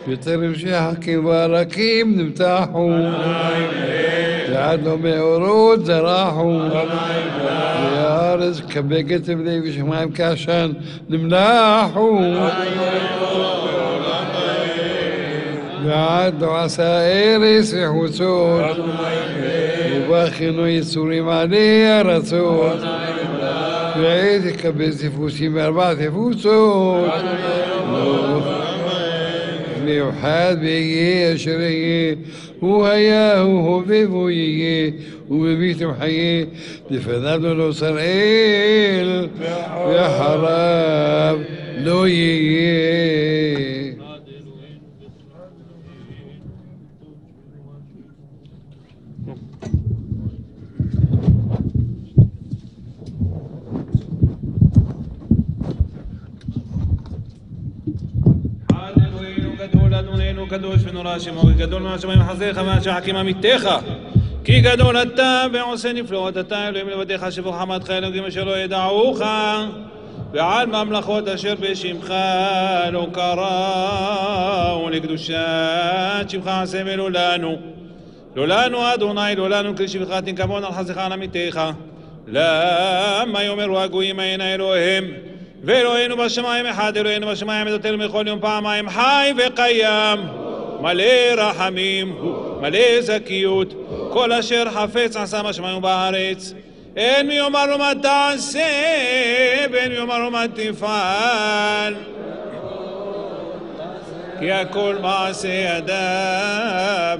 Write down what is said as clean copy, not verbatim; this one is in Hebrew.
בטרם שחקים ברקים נמתחו, ועד לא מאורות זרחו, והארץ כבגת בלי ושמיים כעשן נמלחו, ועד לא עשה ארץ וחוצות, ובכנו יצורים עלי ארצות, ועת יקבץ תפוסים בארבע תפוסות, מיוחד ויהיה אשר יהיה, הוא היה, הוא הווה והוא יהיה, ובביתם חיה, לפניו לא שראל, ואחריו לא יהיה. אדוננו קדוש ונורא שמו, גדול מהשמיים חסדיך והשחקים עמיתך, כי גדול אתה ועושה נפלאות, אתה אלוהים לבדיך שבו חמתך אלוהים אשר לא ידעוך, ועל ממלכות אשר בשמך לא קראו לקדושת שמך עשה ולא לנו, לא לנו אדוני, לא לנו כלי שבחך תנקמון על חסדיך על עמיתך. למה יאמרו הגויים אין אלוהים ואלוהינו בשמיים אחד, אלוהינו בשמיים מדבר מכל יום פעמיים, חי וקיים, מלא רחמים, מלא זכיות, כל אשר חפץ עשה בשמיים ובארץ. אין מי יאמר לו מה תעשה, ואין מי יאמר לו מה תפעל, כי הכל מעשה ידיו.